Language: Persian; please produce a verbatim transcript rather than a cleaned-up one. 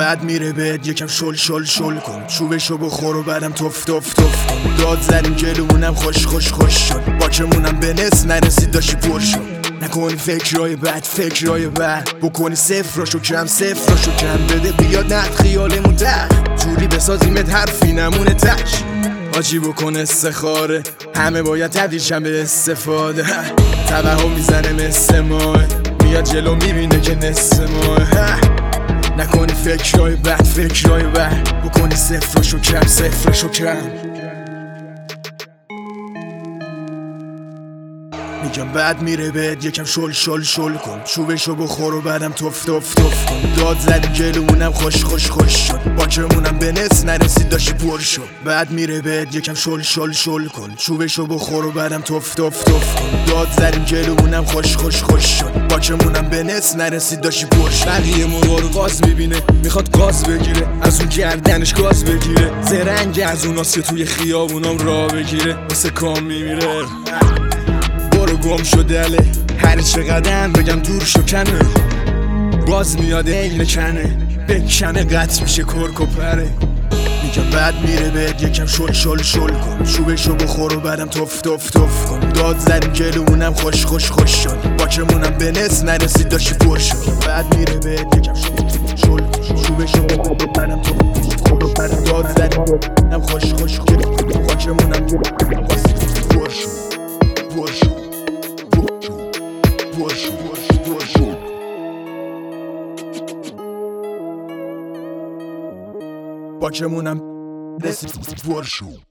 بعد میره بهت یکم شل شل شل کن، چوبشو بخور و بعدم تف تف تف کن. داد زدیم جلومونم خوش خوش خوش شد، باکمونم به نصف نرسید داشتی پر شد. نکنی فکرای بد فکرای بد، بکنی صفراشو کم صفراشو کم بده بیاد نت خیالمون تر، جوری بسازیمت حرفی نمونه تش. آجی بکن استخاره، همه باید تبدیلشن به استفاده. توهم میزنه مثل ماه، میاد جلو میبینه که نصف ماه. نکنی فکرای بد فکرای بد، بکنی صفراشو کم صفراشو کم. میگم بعد میره بهت یکم شل شل شل کن، چوبشو بخور و بعدم تف تف تف کن. داد زدیم جلومونم خوش خوش خوش شد، باکمونم به نصف نرسید داشتی پر شد. بعد میره بهت یکم شل شل شل کن، چوبشو بخور و بعدم تف تف تف کن. داد زدیم جلومونم خوش خوش خوش شد، باکمونم به نصف نرسید داشتی پر شد. بقیه مرغا رو گاز میبینه میخواد گاز بگیره، از اون گردنش گاز بگیره، زرنگ از اوناست که توی خیابونام راه بگیره، واسه کام میمیره. برو گم شدله هر چقدر بگم دور شو کنه، باز میاد این کنه بکنه قطع میشه کرک و پره. میگم بعد میره بهت یکم شل شل شل کن، چوبشو بخور و بعدم تف تف تف کن. داد زدیم جلومونم خوش خوش خوش شد، باکمونم به نصف نرسید داشتی پر شد. بعد میره بهت یکم شل شل کن، چوبشو بخور و بعدم تف تف کن و بعدم داد زدیم خوش خوش خوش باکمونم پر شد پر شد. باکمونم رسید پر شد.